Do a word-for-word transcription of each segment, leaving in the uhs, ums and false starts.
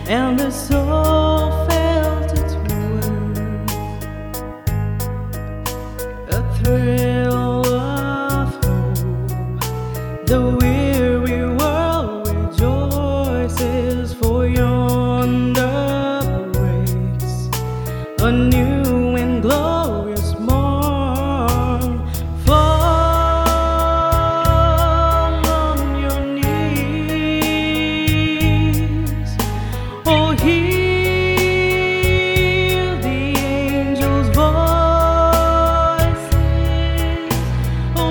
and the soul felt its worth. A thrill of hope, the weary world rejoices, for yonder breaks a new and glorious morn. Fall on your knees, oh, hear the angels' voices, oh,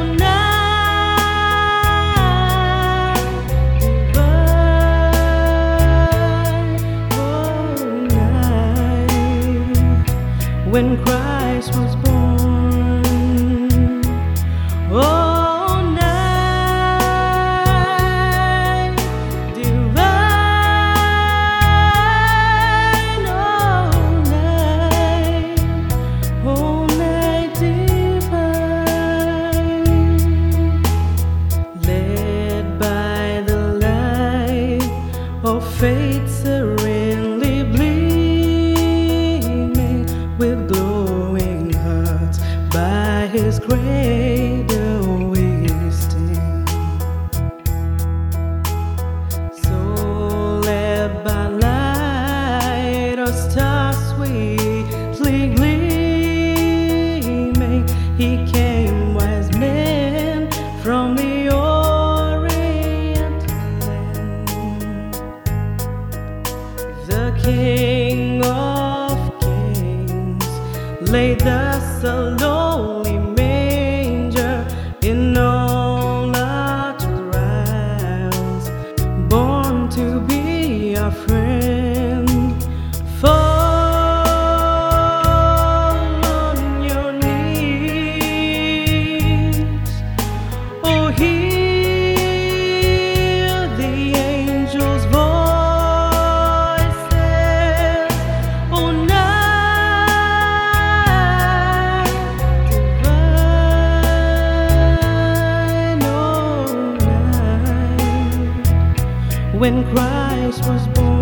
night divine, oh, night when Christ was born, oh, night divine, oh, night, oh, night divine, led by the light of faith serenely gleaming, with glowing hearts by His greater wisdom. So led by light, a star sweetly gleaming, He came, wise men from the Orient land. The King of Kings laid thus a lowly manger in all our trials, born to be our friend. Fall on your knees, oh, hear the angels' voices, oh, night divine, oh, night when Christ was born.